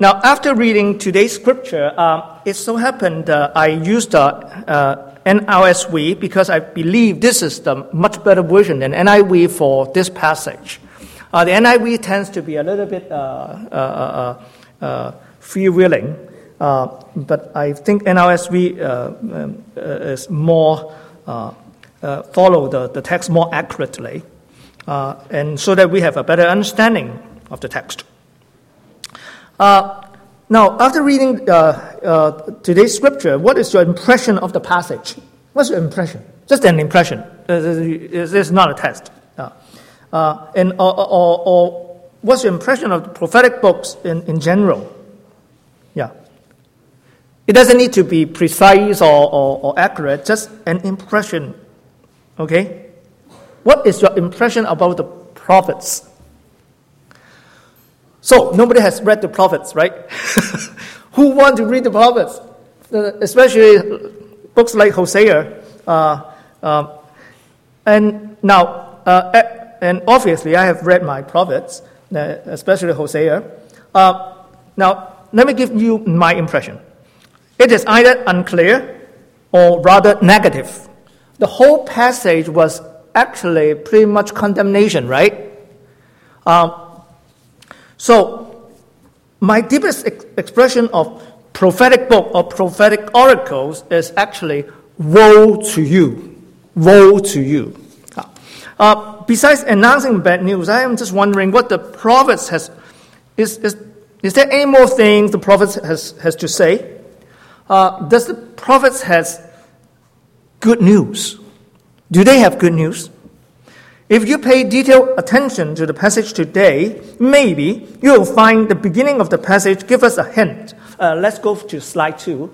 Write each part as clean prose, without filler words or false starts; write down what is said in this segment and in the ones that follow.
Now, after reading today's scripture, it so happened I used NRSV because I believe this is the much better version than NIV for this passage. The NIV tends to be a little bit freewheeling, but I think NRSV is more follow the text more accurately, and so that we have a better understanding of the text. Now, after reading today's scripture, what is your impression of the passage? What's your impression? Just an impression. It's not a test. Or what's your impression of the prophetic books in general? Yeah. It doesn't need to be precise or accurate, just an impression. Okay? What is your impression about the prophets? So, nobody has read the prophets, right? Who want to read the prophets? Especially books like Hosea. And obviously I have read my prophets, especially Hosea. Now, let me give you my impression. It is either unclear or rather negative. The whole passage was actually pretty much condemnation, right? So, my deepest expression of prophetic book or prophetic oracles is actually, woe to you. Woe to you. Besides announcing bad news, I am just wondering what the prophets is there any more things the prophets has to say? Does the prophets has good news? Do they have good news? If you pay detailed attention to the passage today, maybe you will find the beginning of the passage give us a hint. Let's go to slide 2.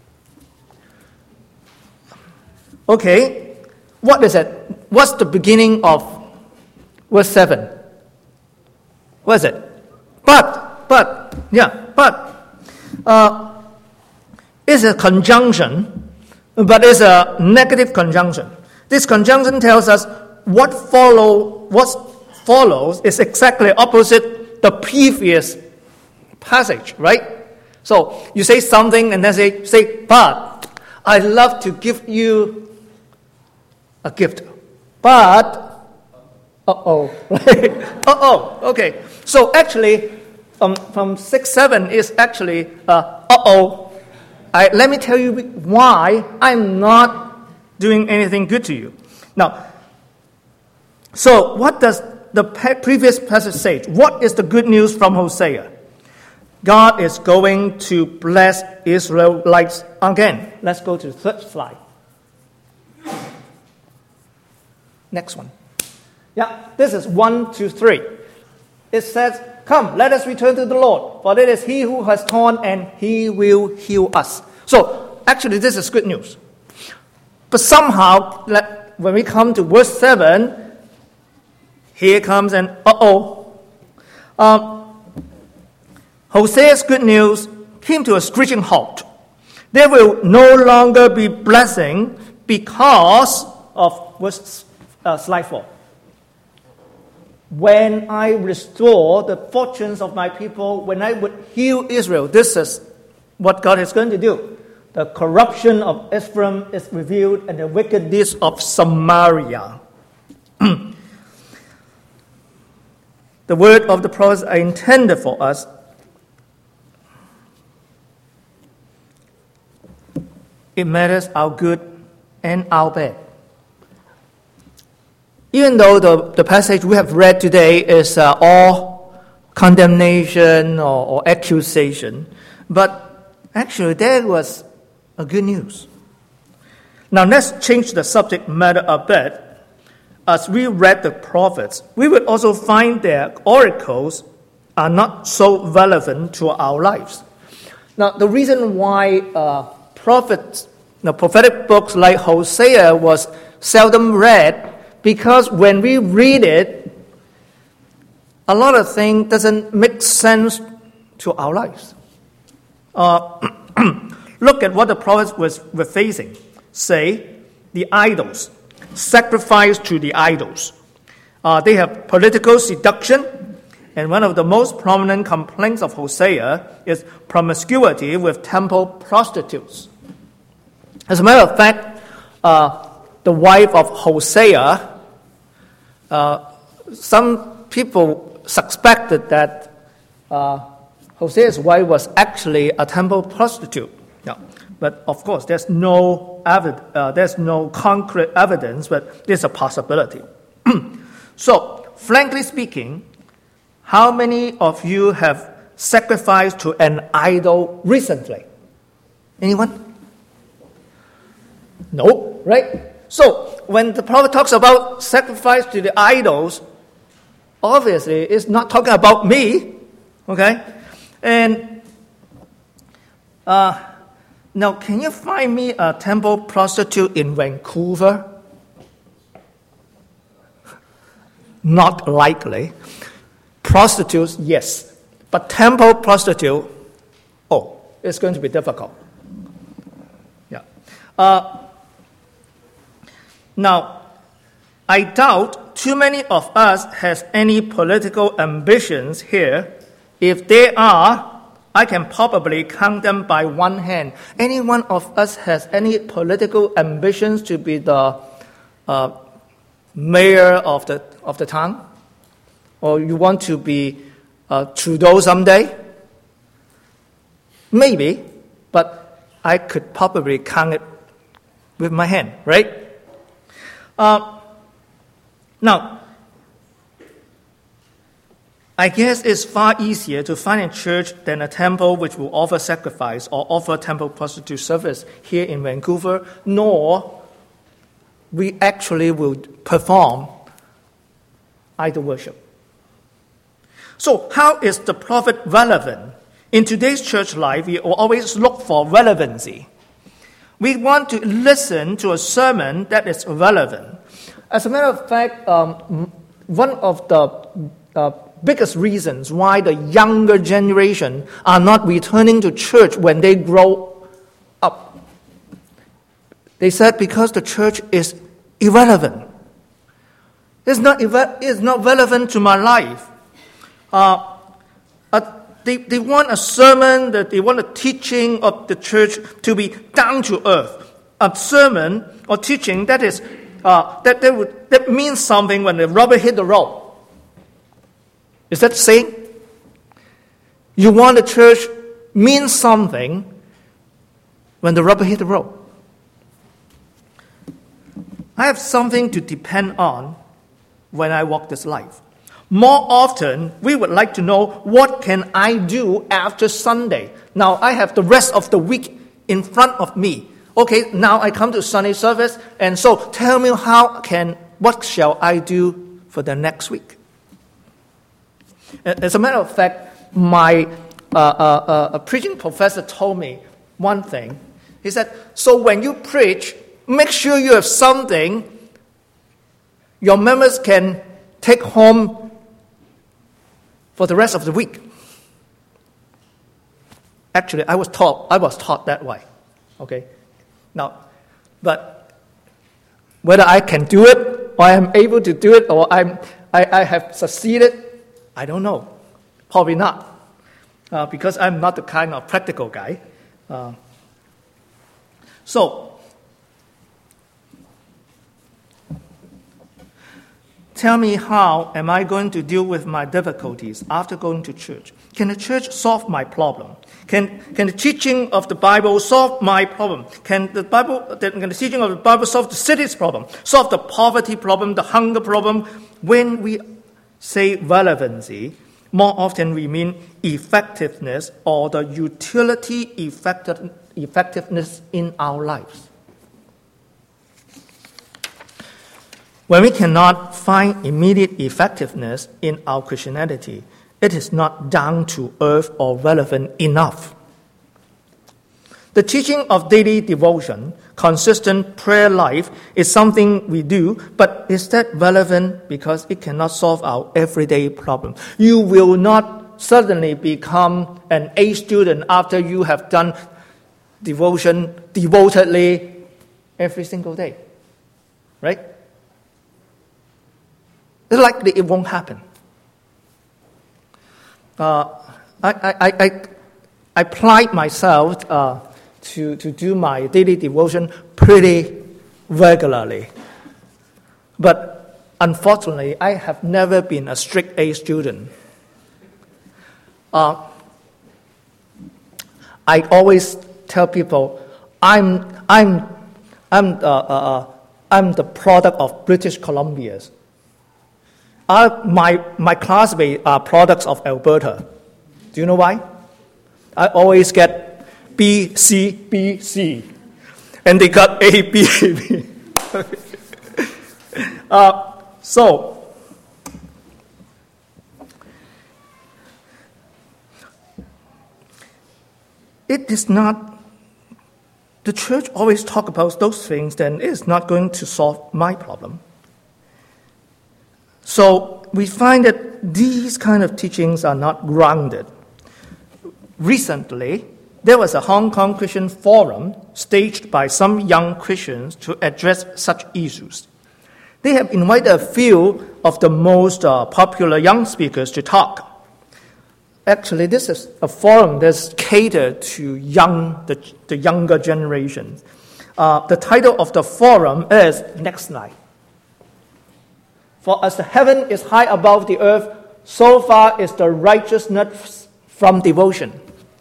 Okay, what is it? What's the beginning of verse 7? What is it? But. It's a conjunction, but it's a negative conjunction. This conjunction tells us what follows is exactly opposite the previous passage, right? So you say something and then say, but I'd love to give you a gift. But, right? Okay. So actually, from 6-7 is actually, let me tell you why I'm not doing anything good to you. Now, so what does the previous passage say? What is the good news from Hosea? God is going to bless Israelites again. Let's go to the third slide. Next one. Yeah, this is 1, 2, 3. It says, come, let us return to the Lord, for it is He who has torn and He will heal us. So, actually, this is good news. But somehow, when we come to verse 7, here comes an Hosea's good news came to a screeching halt. There will no longer be blessing because of verse slide 4. When I restore the fortunes of my people, when I would heal Israel, this is what God is going to do. The corruption of Ephraim is revealed and the wickedness of Samaria. The word of the prophets are intended for us. It matters our good and our bad. Even though the passage we have read today is all condemnation or accusation, but actually there was a good news. Now let's change the subject matter a bit. As we read the prophets, we would also find their oracles are not so relevant to our lives. Now the reason why prophetic books like Hosea was seldom read, because when we read it, a lot of things doesn't make sense to our lives. Look at what the prophets were facing. Say, the idols, sacrifice to the idols. They have political seduction And one of the most prominent complaints of Hosea is promiscuity with temple prostitutes. As a matter of fact, the wife of Hosea, some people suspected that Hosea's wife was actually a temple prostitute. Yeah. But of course, there's no concrete evidence, but there's a possibility. So, frankly speaking, how many of you have sacrificed to an idol recently? Anyone? No, right? So, when the prophet talks about sacrifice to the idols, obviously it's not talking about me, okay? And now, can you find me a temple prostitute in Vancouver? Not likely. Prostitutes, yes. But temple prostitute, it's going to be difficult. Yeah. Now, I doubt too many of us has any political ambitions here. If they are, I can probably count them by one hand. Any one of us has any political ambitions to be the mayor of the town? Or you want to be Trudeau someday? Maybe, but I could probably count it with my hand, right? Now, I guess it's far easier to find a church than a temple which will offer sacrifice or offer temple prostitute service here in Vancouver, nor we actually will perform idol worship. So how is the prophet relevant? In today's church life, we always look for relevancy. We want to listen to a sermon that is relevant. As a matter of fact, one of the biggest reasons why the younger generation are not returning to church when they grow up, they said because the church is irrelevant. It's not relevant to my life. They want a sermon, that they want a teaching of the church to be down to earth. A sermon or teaching that is that means something when the rubber hit the road. Is that saying? You want the church means something when the rubber hit the road. I have something to depend on when I walk this life. More often, we would like to know, what can I do after Sunday? Now, I have the rest of the week in front of me. Okay, now I come to Sunday service, and so tell me what shall I do for the next week? As a matter of fact, my preaching professor told me one thing. He said, so when you preach, make sure you have something your members can take home for the rest of the week. Actually, I was taught that way. Okay? Now, but whether I can do it, or I am able to do it, or I have succeeded, I don't know. Probably not. Because I'm not the kind of practical guy. So, tell me, how am I going to deal with my difficulties after going to church? Can the church solve my problem? Can the teaching of the Bible solve my problem? Can the teaching of the Bible solve the city's problem? Solve the poverty problem, the hunger problem? When we say relevancy, more often we mean effectiveness or the utility effectiveness in our lives. When we cannot find immediate effectiveness in our Christianity, it is not down to earth or relevant enough. The teaching of daily devotion, consistent prayer life, is something we do, but is that relevant because it cannot solve our everyday problem? You will not suddenly become an A student after you have done devotion devotedly every single day, right? It's likely it won't happen. I pride myself to do my daily devotion pretty regularly. But unfortunately, I have never been a straight A student. I always tell people I'm the product of British Columbia. My classmates are products of Alberta. Do you know why? I always get B, C, B, C. And they got A, B, A, B. So, it is not, the church always talk about those things, then it's not going to solve my problem. So we find that these kind of teachings are not grounded. Recently, there was a Hong Kong Christian forum staged by some young Christians to address such issues. They have invited a few of the most popular young speakers to talk. Actually, this is a forum that's catered to the younger generation. The title of the forum is, next slide. For as the heaven is high above the earth, so far is the righteousness from devotion.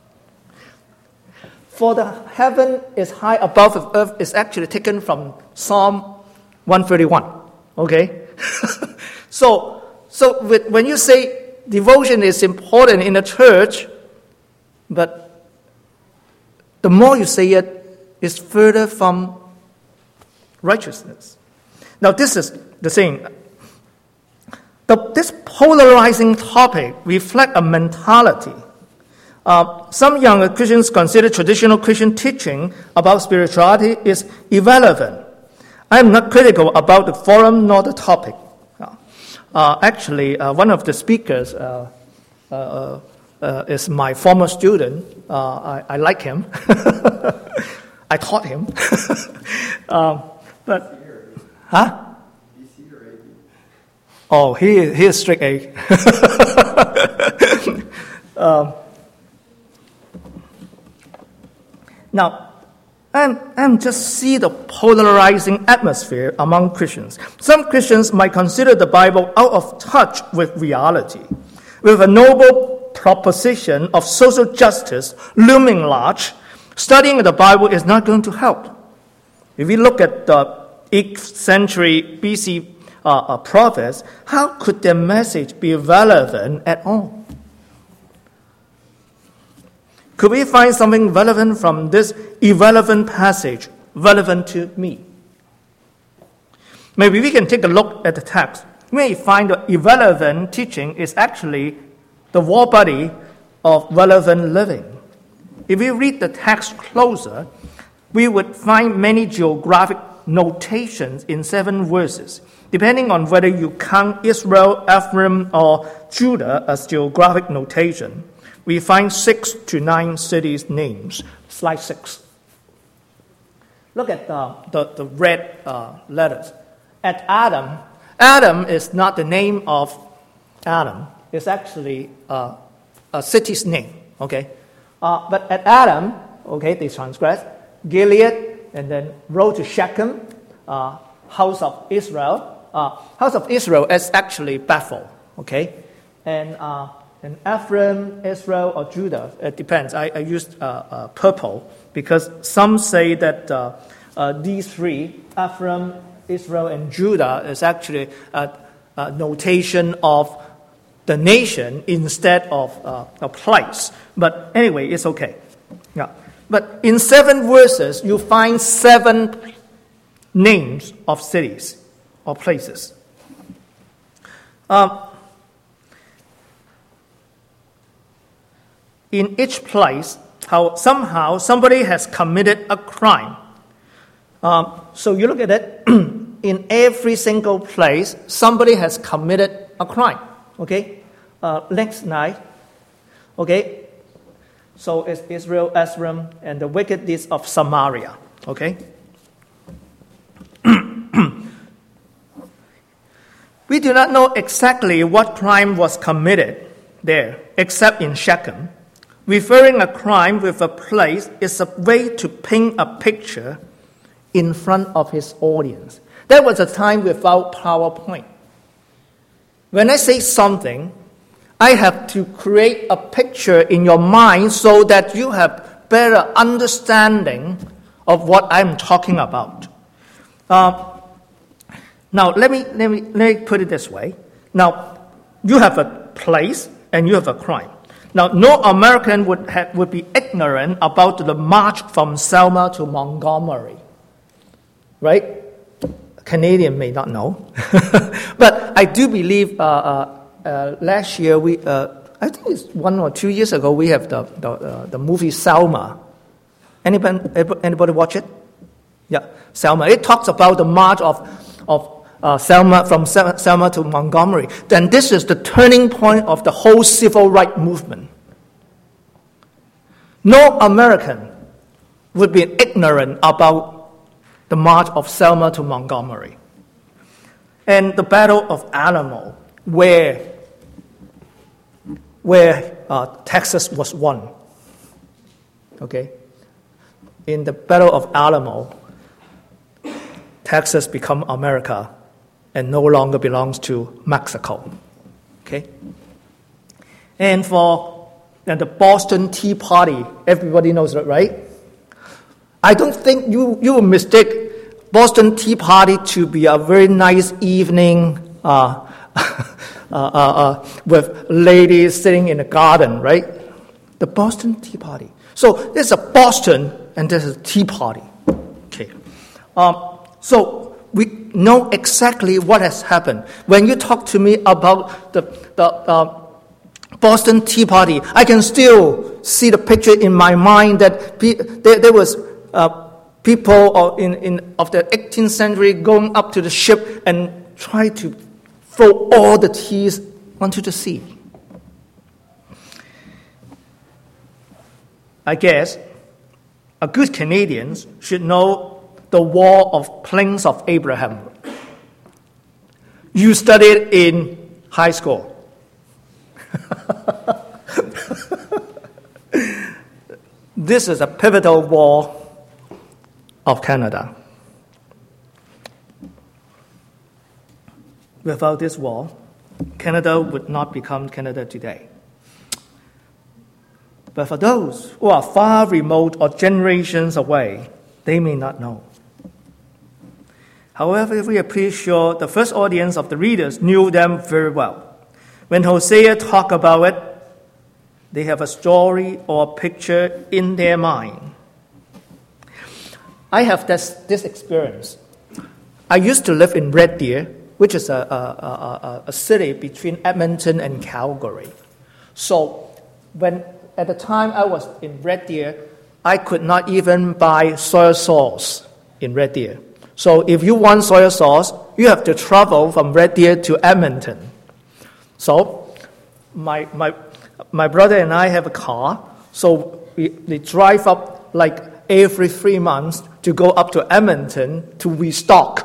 For the heaven is high above the earth is actually taken from Psalm 131. Okay? So when you say devotion is important in the church, but the more you say it, it's further from righteousness. Now this is the thing. This polarizing topic reflects a mentality. Some younger Christians consider traditional Christian teaching about spirituality is irrelevant. I am not critical about the forum nor the topic. Actually, one of the speakers is my former student. I like him. I taught him. Huh? Oh, he is strict A. Now, I'm just see the polarizing atmosphere among Christians. Some Christians might consider the Bible out of touch with reality, with a noble proposition of social justice looming large. Studying the Bible is not going to help. If we look at the 8th century BC prophets, how could their message be relevant at all? Could we find something relevant from this irrelevant passage, relevant to me? Maybe we can take a look at the text. We may find the irrelevant teaching is actually the war body of relevant living. If we read the text closer, we would find many geographic notations in 7 verses, depending on whether you count Israel, Ephraim, or Judah as geographic notation. We find 6 to 9 cities' names. Slide 6. Look at the red letters. At Adam, Adam is not the name of Adam. It's actually a city's name. Okay, but at Adam, okay, they transgressed. Gilead, and then road to Shechem, house of Israel. House of Israel is actually Bethel. Okay, and Ephraim, Israel, or Judah, it depends. I used purple because some say that these 3, Ephraim, Israel, and Judah, is actually a notation of the nation instead of a place. But anyway, it's okay. Yeah. But in 7 verses, you find 7 names of cities or places. In each place, somehow somebody has committed a crime. So you look at it, in every single place, somebody has committed a crime. Okay? Next night, okay? So it's Israel, Ephraim, and the wickedness of Samaria. Okay? We do not know exactly what crime was committed, there, except in Shechem. Referring a crime with a place is a way to paint a picture in front of his audience. That was a time without PowerPoint. When I say something, I have to create a picture in your mind so that you have better understanding of what I'm talking about. Now, let me put it this way. Now, you have a place and you have a crime. Now, no American would be ignorant about the march from Selma to Montgomery, right? Canadian may not know, but I do believe last year I think it's 1 or 2 years ago, we have the movie Selma. Anybody watch it? Yeah, Selma. It talks about the march of Selma, from Selma to Montgomery. Then this is the turning point of the whole civil rights movement. No American would be ignorant about the march of Selma to Montgomery. And the Battle of Alamo, where Texas was won. Okay? In the Battle of Alamo, Texas become America and no longer belongs to Mexico. Okay? And the Boston Tea Party, everybody knows that, right? I don't think you will mistake Boston Tea Party to be a very nice evening with ladies sitting in a garden, right? The Boston Tea Party. So there's a Boston and there's a Tea Party. Okay. So we know exactly what has happened. When you talk to me about the Boston Tea Party, I can still see the picture in my mind that there was people of the 18th century going up to the ship and try to throw all the teas onto the sea. I guess a good Canadian should know the War of Plains of Abraham. You studied in high school. This is a pivotal war of Canada. Without this war, Canada would not become Canada today. But for those who are far remote or generations away, they may not know. However, we are pretty sure the first audience of the readers knew them very well. When Hosea talked about it, they have a story or a picture in their mind. I have this experience. I used to live in Red Deer, which is a city between Edmonton and Calgary. So at the time I was in Red Deer, I could not even buy soy sauce in Red Deer. So if you want soy sauce, you have to travel from Red Deer to Edmonton. So my brother and I have a car, so we drive up like every 3 months to go up to Edmonton to restock.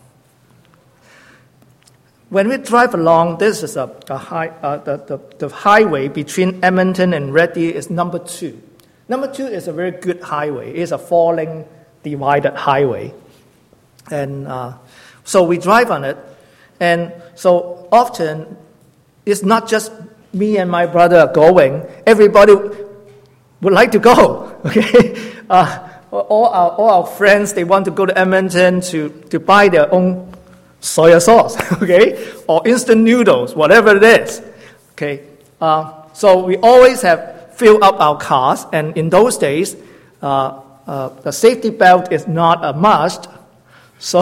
When we drive along, this is the highway between Edmonton and Red Deer is number 2. Number 2 is a very good highway. It's a 4-lane divided highway. And so we drive on it. And so often, it's not just me and my brother going. Everybody would like to go. Okay, all our friends, they want to go to Edmonton to buy their own soy sauce, okay, or instant noodles, whatever it is. Okay, so we always have filled up our cars, and in those days, the safety belt is not a must. So,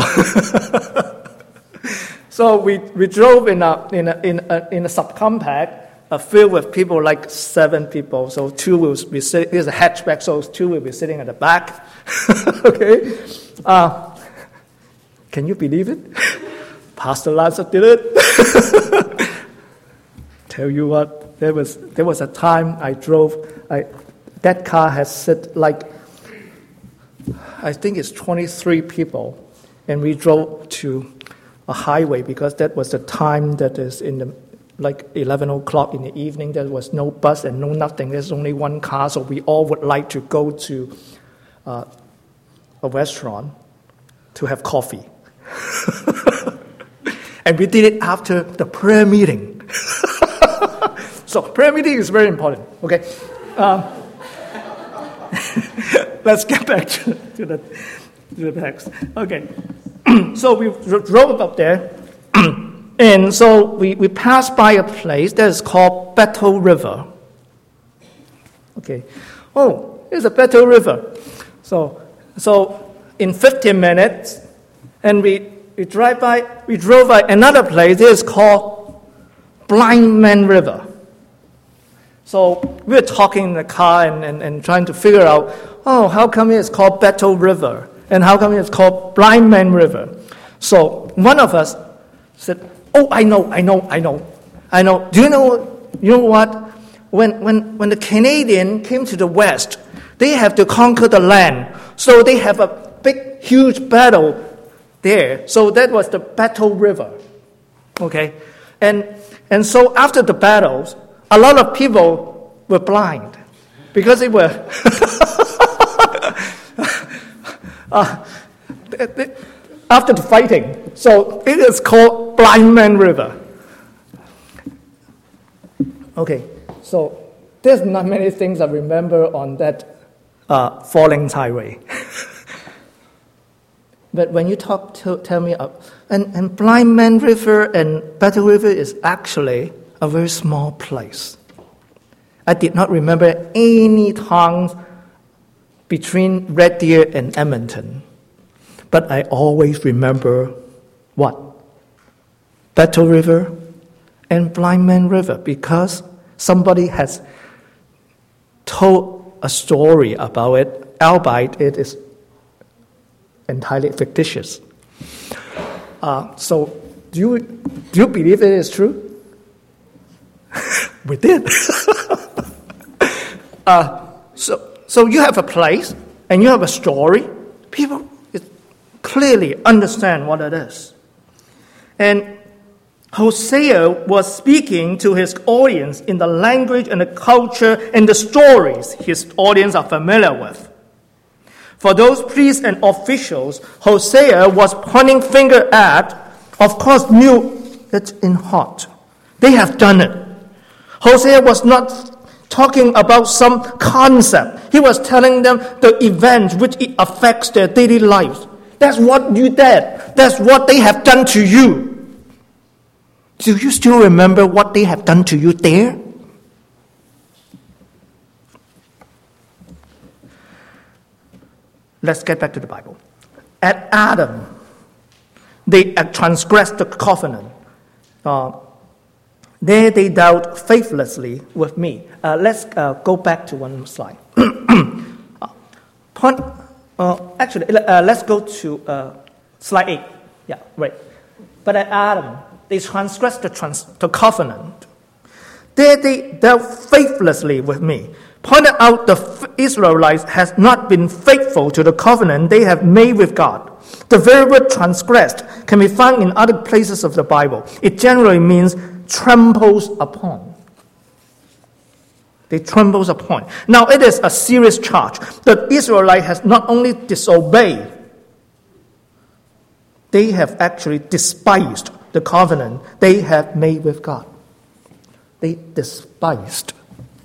so we drove in a subcompact filled with people, like 7 people. So 2 will be sitting. There's a hatchback, so 2 will be sitting at the back. Okay, can you believe it? Pastor Lancer did it. Tell you what, there was a time I drove. That car has sit like, I think it's 23 people. And we drove to a highway because that was the time that is in the like 11 o'clock in the evening. There was no bus and no nothing. There's only one car, so we all would like to go to a restaurant to have coffee. And we did it after the prayer meeting. So prayer meeting is very important, okay? Let's get back to the text. Okay. So we drove up there, and so we passed by a place that is called Battle River. Okay. Oh, it's a Battle River. So in 15 minutes, and we drove by another place that is called Blind Man River. So we were talking in the car and trying to figure out, how come it's called Battle River? And how come it's called Blind Man River? So one of us said, I know. Do you know what? When the Canadian came to the West, they have to conquer the land. So they have a big, huge battle there. So that was the Battle River. Okay? And so after the battles, a lot of people were blind because they were after the fighting. So it is called Blind Man River. Okay, so there's not many things I remember on that falling highway. But when you tell me, and Blind Man River and Battle River is actually a very small place. I did not remember any towns between Red Deer and Edmonton. But I always remember what? Battle River and Blind Man River, because somebody has told a story about it, albeit it is entirely fictitious. So do you believe it is true? We did. So you have a place and you have a story. People clearly understand what it is. And Hosea was speaking to his audience in the language and the culture and the stories his audience are familiar with. For those priests and officials, Hosea was pointing finger at, of course, knew it's in heart. They have done it. Hosea was not talking about some concept. He was telling them the event which it affects their daily lives. That's what you did. That's what they have done to you. Do you still remember what they have done to you there? Let's get back to the Bible. At Adam, they transgressed the covenant. There they dealt faithlessly with me. Let's go back to one slide. Let's go to slide 8. Yeah, right. But at Adam, they transgressed the covenant. There they dealt faithlessly with me. Pointed out the Israelites has not been faithful to the covenant they have made with God. The very word transgressed can be found in other places of the Bible. It generally means tramples upon. They tramples upon. Now it is a serious charge. The Israelite has not only disobeyed, they have actually despised the covenant they have made with God. They despised.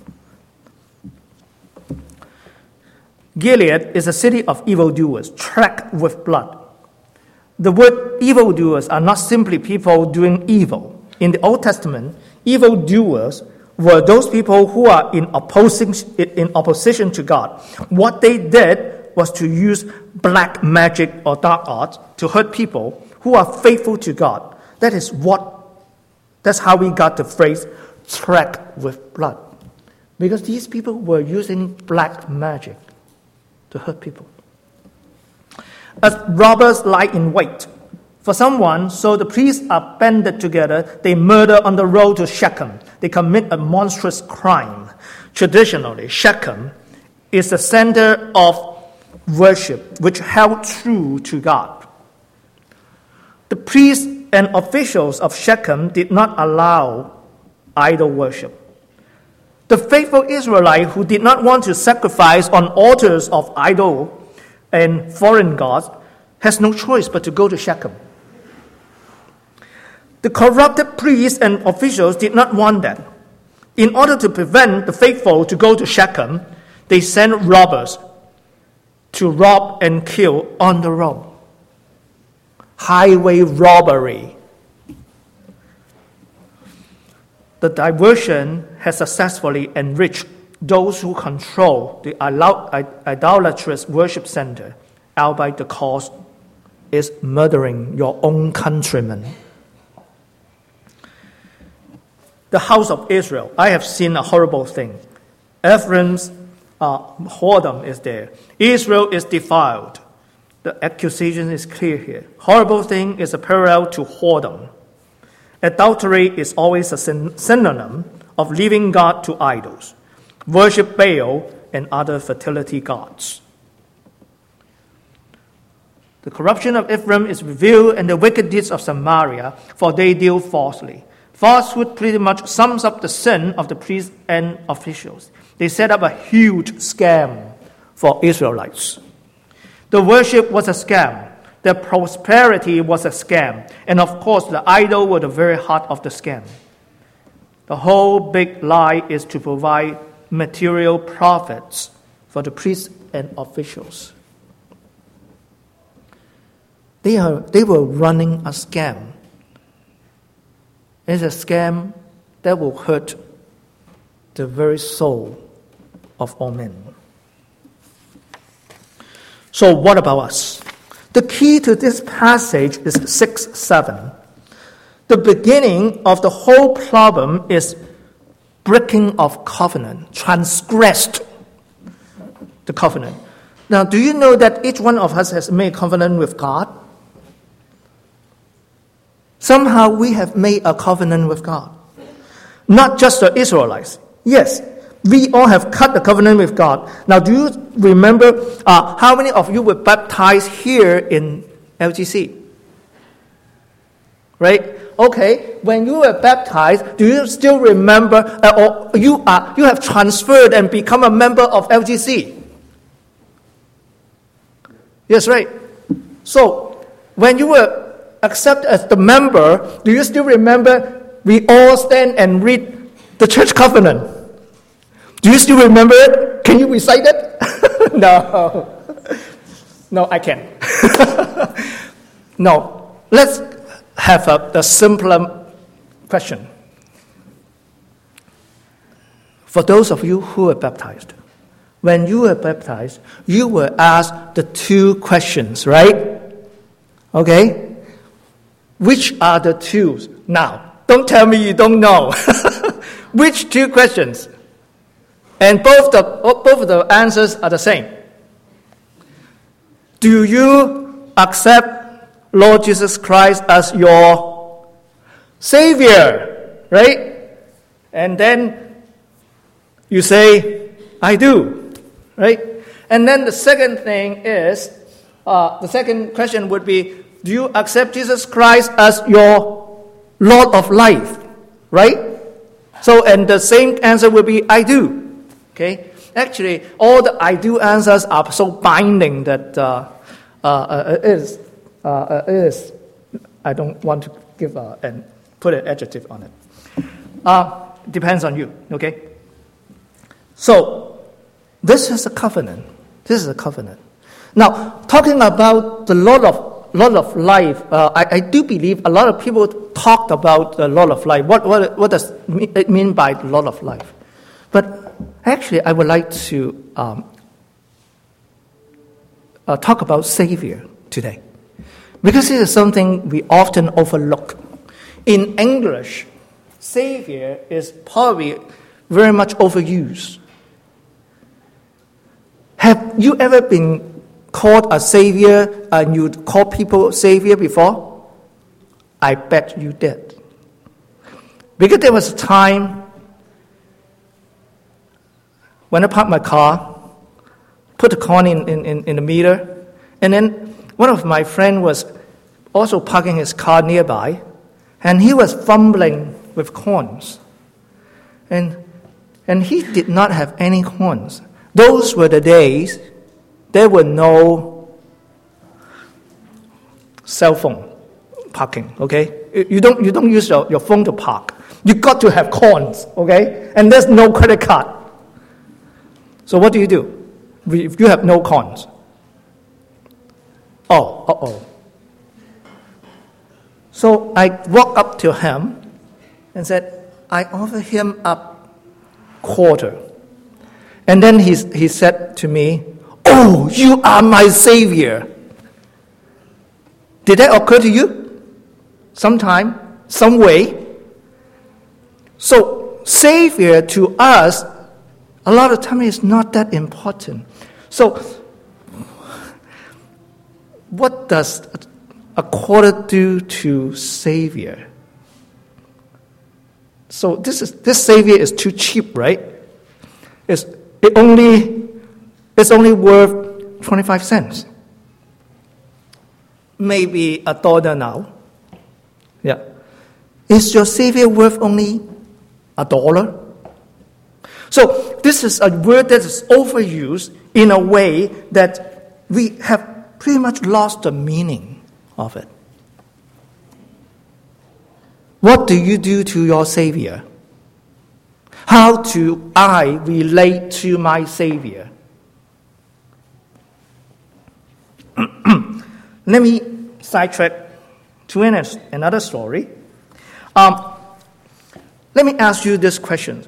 Gilead is a city of evildoers, tracked with blood. The word evildoers are not simply people doing evil. In the Old Testament, evildoers were those people who are in opposition to God. What they did was to use black magic or dark arts to hurt people who are faithful to God. That's how we got the phrase tracked with blood. Because these people were using black magic to hurt people. As robbers lie in wait for someone, so the priests are banded together. They murder on the road to Shechem. They commit a monstrous crime. Traditionally, Shechem is the center of worship which held true to God. The priests and officials of Shechem did not allow idol worship. The faithful Israelite who did not want to sacrifice on altars of idol and foreign gods has no choice but to go to Shechem. The corrupted priests and officials did not want that. In order to prevent the faithful to go to Shechem, they sent robbers to rob and kill on the road. Highway robbery. The diversion has successfully enriched those who control the idolatrous worship center, albeit the cost is murdering your own countrymen. The house of Israel, I have seen a horrible thing. Ephraim's whoredom is there. Israel is defiled. The accusation is clear here. Horrible thing is a parallel to whoredom. Adultery is always a synonym of leaving God to idols. Worship Baal and other fertility gods. The corruption of Ephraim is revealed in the wicked deeds of Samaria, for they deal falsely. Falsehood pretty much sums up the sin of the priests and officials. They set up a huge scam for Israelites. The worship was a scam. Their prosperity was a scam. And of course, the idol was the very heart of the scam. The whole big lie is to provide material profits for the priests and officials. They were running a scam. It's a scam that will hurt the very soul of all men. So what about us? The key to this passage is 6:7. The beginning of the whole problem is breaking of covenant, transgressed the covenant. Now, do you know that each one of us has made a covenant with God? Somehow we have made a covenant with God. Not just the Israelites. Yes, we all have cut the covenant with God. Now, do you remember how many of you were baptized here in LGC? Right? Okay, when you were baptized, do you still remember, or you have transferred and become a member of LGC? Yes, right. So, when you were accepted as the member, do you still remember we all stand and read the church covenant? Do you still remember it? Can you recite it? No. No, I can't. No. Let's have a simpler question. For those of you who are baptized, when you were baptized, you were asked the two questions, right? Okay? Which are the two? Now, don't tell me you don't know. Which two questions? And both of the answers are the same. Do you accept Lord Jesus Christ as your Savior? Right? And then you say, I do. Right? And then the second thing is, the second question would be, do you accept Jesus Christ as your Lord of life? Right? So, and the same answer would be, I do. Okay? Actually, all the I do answers are so binding that it is. I don't want to give and put an adjective on it. Depends on you. Okay? So, this is a covenant. This is a covenant. Now, talking about the Lord of life, I do believe a lot of people talked about the Lord of life. What does it mean by the Lord of life? But actually, I would like to talk about Savior today, because it is something we often overlook. In English, Savior is probably very much overused. Have you ever been called a Savior and you call people Savior before? I bet you did. Because there was a time when I parked my car, put the coin in the meter, and then one of my friends was also parking his car nearby, and he was fumbling with coins. And he did not have any coins. Those were the days there were no cell phone parking, okay? You don't use your phone to park. You got to have coins, okay? And there's no credit card. So what do? If you have no coins? So I walked up to him and said, I offer him a quarter. And then he said to me, "Oh, you are my savior." Did that occur to you? Sometime, some way? So, savior to us, a lot of time is not that important. So, what does a quarter do to savior? So this savior is too cheap, right? It's only worth 25 cents. Maybe $1 now. Yeah. Is your savior worth only $1? So this is a word that is overused in a way that we have pretty much lost the meaning of it. What do you do to your Savior? How do I relate to my Savior? Let me sidetrack to another story. Let me ask you this question.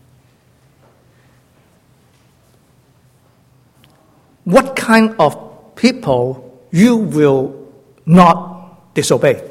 What kind of people you will not disobey?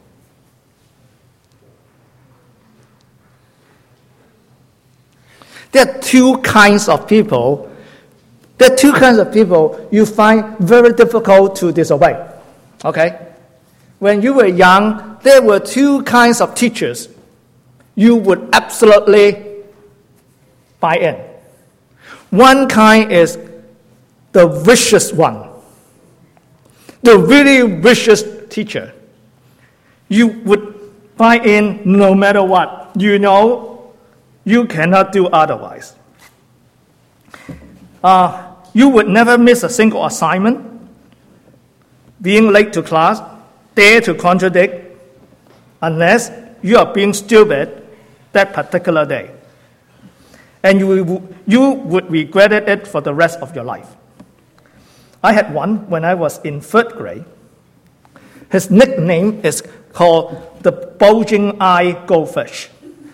There are two kinds of people. There are two kinds of people you find very difficult to disobey. Okay? When you were young, there were two kinds of teachers you would absolutely buy in. One kind is the vicious one. The really vicious teacher. You would buy in no matter what. You know you cannot do otherwise. You would never miss a single assignment. Being late to class, dare to contradict, unless you are being stupid that particular day. And you would regret it for the rest of your life. I had one when I was in 3rd grade. His nickname is called the bulging eye goldfish.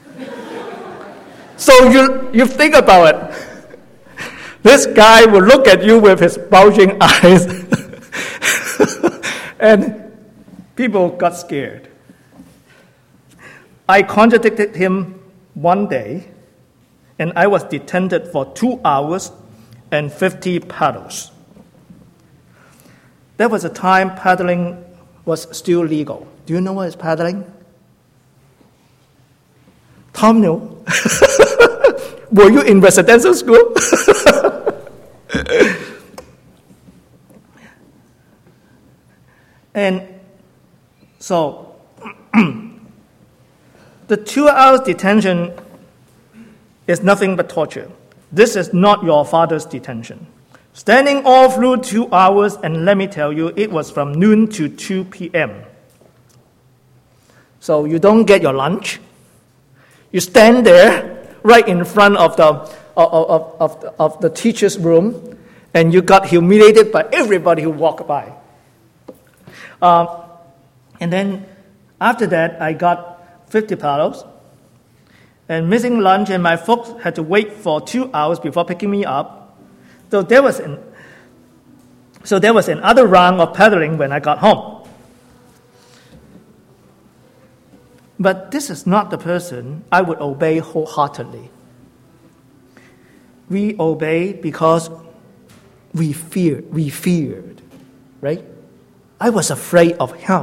So you think about it. This guy will look at you with his bulging eyes. And people got scared. I contradicted him one day, and I was detained for 2 hours and 50 paddles. There was a time paddling was still legal. Do you know what is paddling? Tom knew. Were you in residential school? And so, the 2 hours detention is nothing but torture. This is not your father's detention. Standing all through 2 hours, and let me tell you, it was from noon to 2 p.m. So you don't get your lunch. You stand there right in front of the teacher's room, and you got humiliated by everybody who walked by. And then after that, I got 50 paddles, and missing lunch, and my folks had to wait for 2 hours before picking me up. So there was another round of paddling when I got home. But this is not the person I would obey wholeheartedly. We obey because we feared, right? I was afraid of him.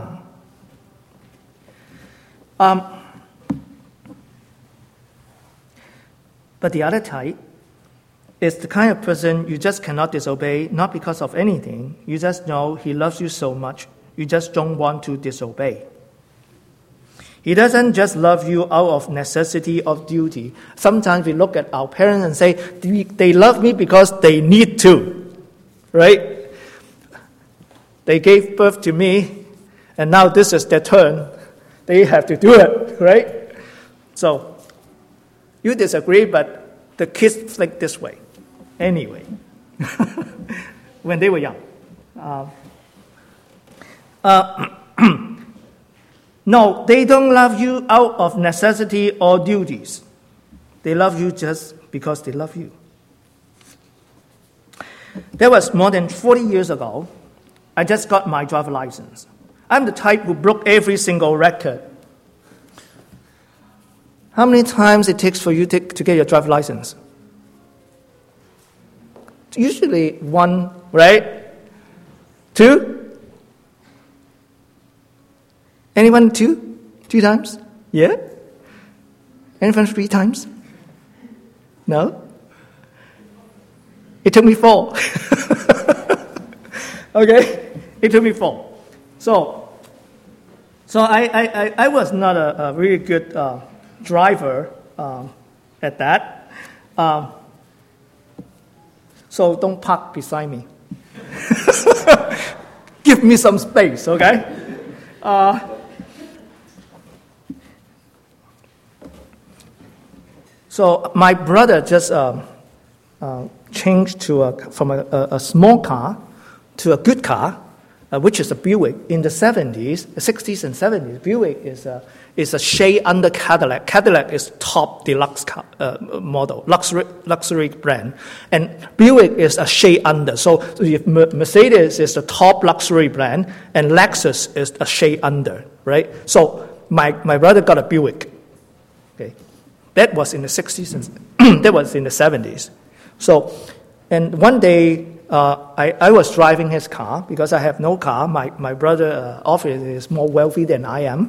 But the other type is the kind of person you just cannot disobey, not because of anything. You just know he loves you so much, you just don't want to disobey. He doesn't just love you out of necessity of duty. Sometimes we look at our parents and say, they love me because they need to, right? They gave birth to me, and now this is their turn. They have to do it, right? So, you disagree, but the kids think this way. Anyway, when they were young. No, they don't love you out of necessity or duties. They love you just because they love you. That was more than 40 years ago. I just got my driver's license. I'm the type who broke every single record. How many times it takes for you to get your driver's license? Usually 1, right? 2? Anyone 2? 2 times? Yeah? Anyone 3 times? No? It took me 4. Okay? It took me 4. So I was not a really good driver at that. So don't park beside me. Give me some space, okay? So my brother just changed from a small car to a good car, which is a Buick. In the 60s and 70s, Buick is a shade under Cadillac. Cadillac is top deluxe car, model, luxury brand. And Buick is a shade under. So if Mercedes is the top luxury brand, and Lexus is a shade under, right? So my brother got a Buick. Okay. That was in the 60s and that was in the 70s. So, and one day I was driving his car because I have no car. My brother obviously is more wealthy than I am.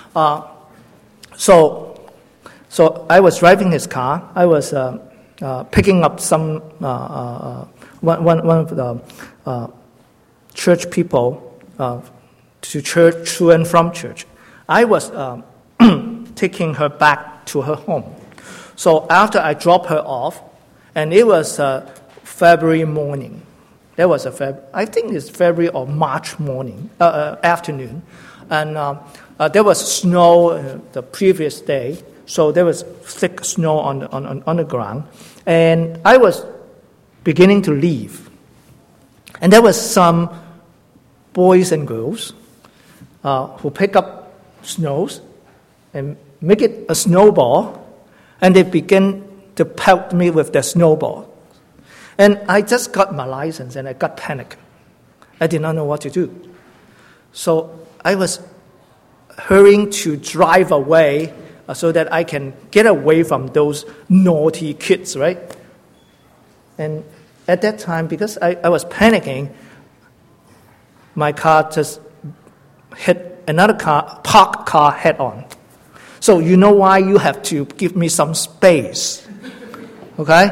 So I was driving his car. I was picking up some one of the church people to church, to and from church. I was taking her back to her home. So after I dropped her off, and it was February morning. That was I think it's February or March morning, afternoon, and there was snow the previous day, so there was thick snow on the ground, and I was beginning to leave, and there was some boys and girls who pick up snows and make it a snowball, and they begin to pelt me with their snowball. And I just got my license, and I got panic. I did not know what to do. So I was hurrying to drive away so that I can get away from those naughty kids, right? And at that time, because I was panicking, my car just hit another parked car head on. So you know why you have to give me some space, okay?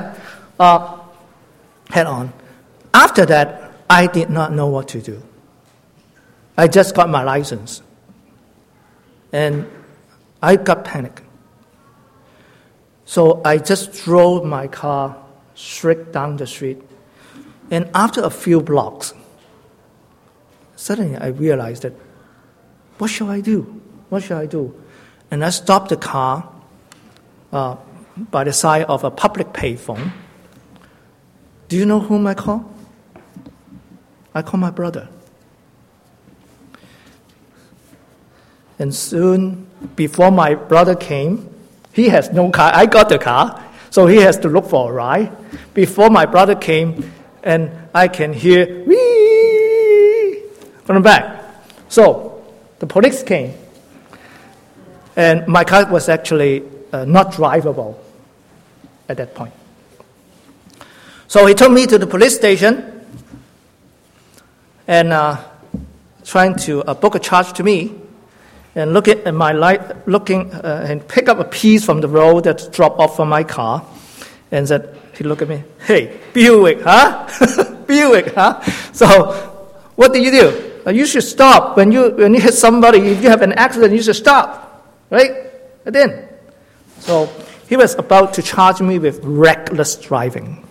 Head on. After that, I did not know what to do. I just got my license, and I got panic. So I just drove my car straight down the street, and after a few blocks, suddenly I realized that, what shall I do? What shall I do? And I stopped the car by the side of a public payphone. Do you know whom I call? I call my brother. And soon, before my brother came, he has no car. I got the car, so he has to look for a ride. Before my brother came, and I can hear wee from the back. So the police came, and my car was actually not drivable at that point. So he took me to the police station and trying to book a charge to me, and look at my light, and pick up a piece from the road that dropped off from my car, and said, he looked at me, hey, Buick, huh? Buick, huh? So what do? You should stop when you hit somebody. If you have an accident, you should stop, Right? I didn't. So he was about to charge me with reckless driving.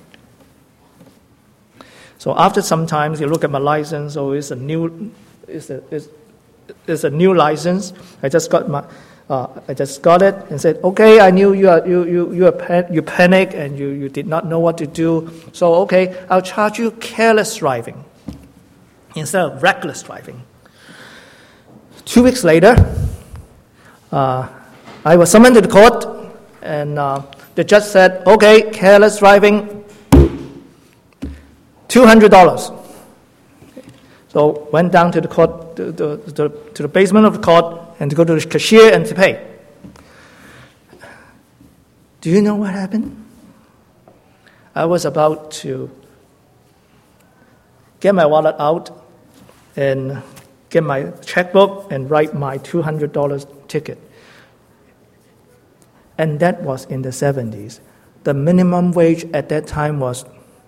So after some time, you look at my license. So it's a new license. I just got it and said, okay, I knew you panicked and you did not know what to do. So okay, I'll charge you careless driving instead of reckless driving. 2 weeks later, I was summoned to the court, and the judge said, okay, careless driving, $200. So went down to the court, to the basement of the court, and to go to the cashier and to pay. Do you know what happened? I was about to get my wallet out and get my checkbook and write my $200 ticket. And that was in the 70s. The minimum wage at that time was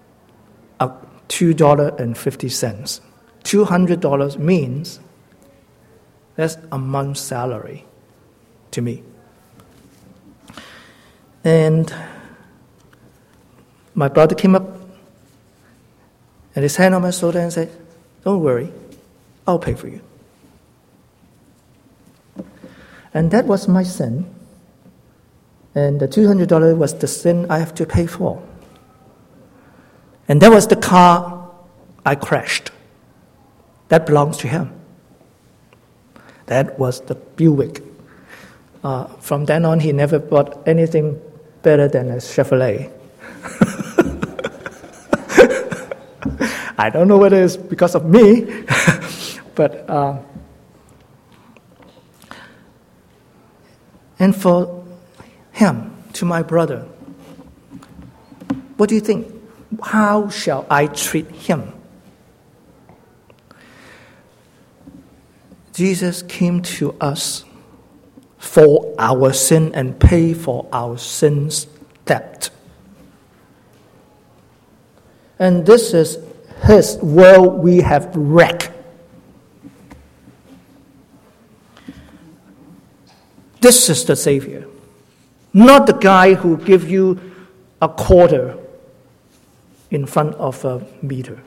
$2.50. $200 means that's a month's salary to me. And my brother came up and his hand on my shoulder and said, don't worry, I'll pay for you. And that was my sin. And the $200 was the sin I have to pay for. And that was the car I crashed. That belongs to him. That was the Buick. From then on, he never bought anything better than a Chevrolet. I don't know whether it's because of me, but and for him, to my brother, what do you think? How shall I treat him? Jesus came to us for our sin and pay for our sin's debt. And this is his world we have wrecked. This is the Savior. Not the guy who gives you a quarter in front of a meter.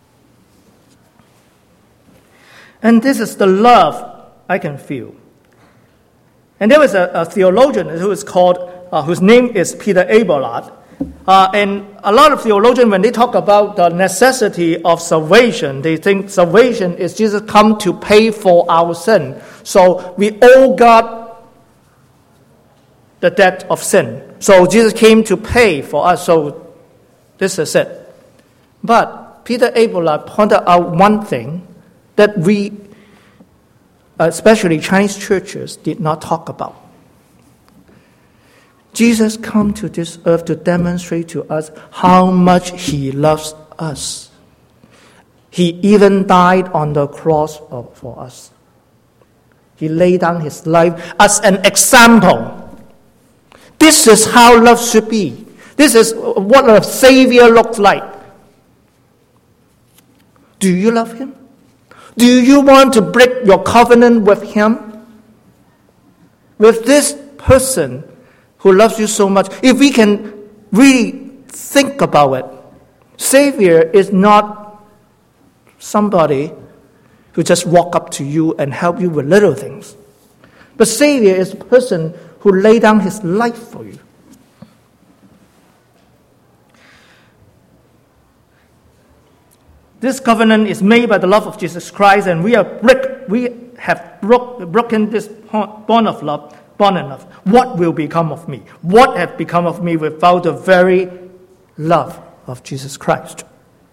And this is the love I can feel. And there was a theologian whose name is Peter Abelard. And a lot of theologians, when they talk about the necessity of salvation, they think salvation is Jesus come to pay for our sin. So we owe God the debt of sin. So Jesus came to pay for us. So this is it. But Peter Abelard pointed out one thing that we, especially Chinese churches, did not talk about. Jesus came to this earth to demonstrate to us how much he loves us. He even died on the cross for us. He laid down his life as an example. This is how love should be. This is what a Savior looks like. Do you love him? Do you want to break your covenant with him? With this person who loves you so much, if we can really think about it, Savior is not somebody who just walk up to you and help you with little things. But Savior is a person who laid down his life for you. This covenant is made by the love of Jesus Christ, and we have broken this bond of love. Enough. What will become of me? What have become of me without the very love of Jesus Christ?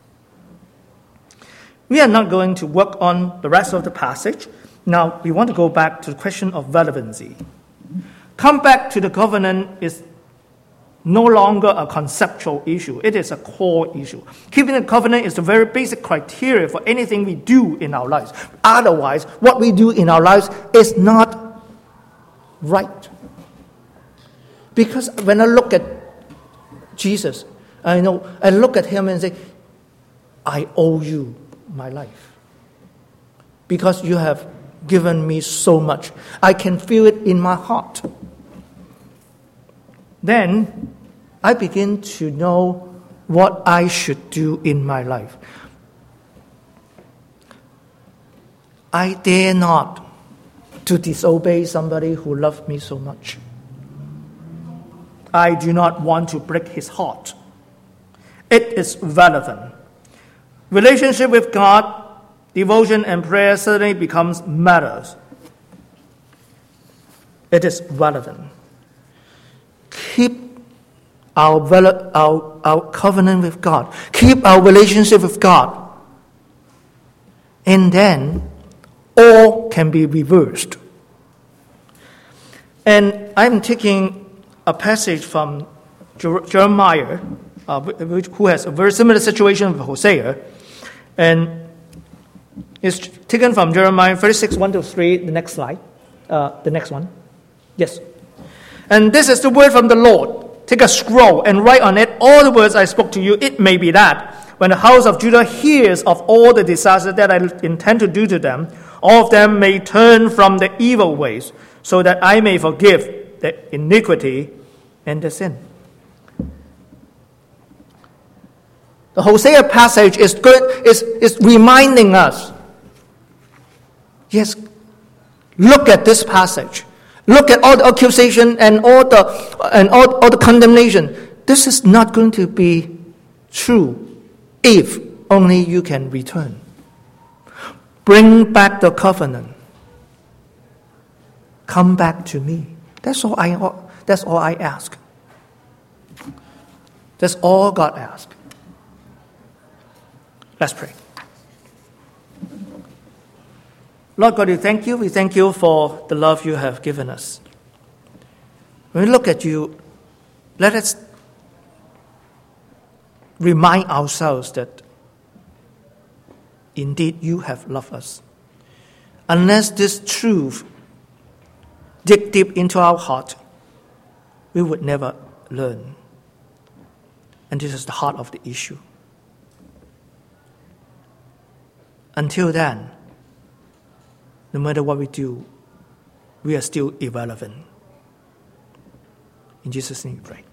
We are not going to work on the rest of the passage. Now, we want to go back to the question of relevancy. Come back to the covenant is no longer a conceptual issue. It is a core issue. Keeping the covenant is the very basic criteria for anything we do in our lives. Otherwise, what we do in our lives is not right. Because when I look at Jesus, I look at him and say, I owe you my life. Because you have given me so much. I can feel it in my heart. Then I begin to know what I should do in my life. I dare not to disobey somebody who loved me so much. I do not want to break his heart. It is relevant. Relationship with God, devotion and prayer certainly becomes matters. It is relevant. Keep our covenant with God. Keep our relationship with God. And then all can be reversed. And I'm taking a passage from Jeremiah, who has a very similar situation with Hosea. And it's taken from Jeremiah 36, 1-3, the next slide. The next one. Yes. And this is the word from the Lord. Take a scroll and write on it all the words I spoke to you. It may be that when the house of Judah hears of all the disaster that I intend to do to them, all of them may turn from the evil ways, so that I may forgive the iniquity and the sin. The Hosea passage is reminding us, yes, look at this passage. Look at all the accusation and all the condemnation. This is not going to be true if only you can return. Bring back the covenant. Come back to me. That's all I ask. That's all God asks. Let's pray. Lord God, we thank you. We thank you for the love you have given us. When we look at you, let us remind ourselves that indeed you have loved us. Unless this truth dig deep into our heart, we would never learn. And this is the heart of the issue. Until then, no matter what we do, we are still irrelevant. In Jesus' name we pray.